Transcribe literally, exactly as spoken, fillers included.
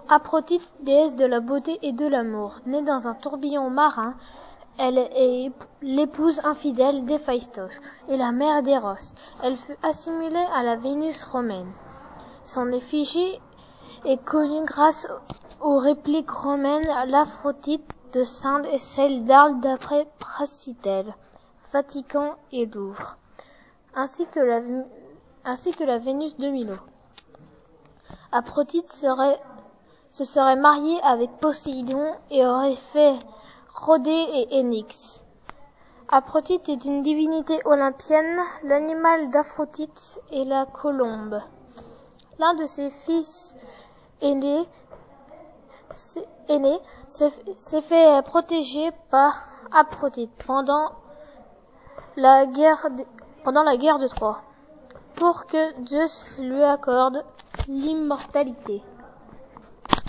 Aphrodite, déesse de la beauté et de l'amour, née dans un tourbillon marin, elle est l'épouse infidèle d'Héphaïstos et la mère d'Éros. Elle fut assimilée à la Vénus romaine. Son effigie est connue grâce aux répliques romaines, l'Aphrodite de Sinde et celle d'Arles d'après Praxitèle, Vatican et Louvre, ainsi que la, ainsi que la Vénus de Milo. Aphrodite serait, se serait mariée avec Poséidon et aurait fait Rhodé et Énix. Aphrodite est une divinité olympienne. L'animal d'Aphrodite est la colombe. L'un de ses fils aînés aîné, s'est fait protéger par Aphrodite pendant la guerre de, pendant la guerre de Troie, pour que Zeus lui accorde l'immortalité.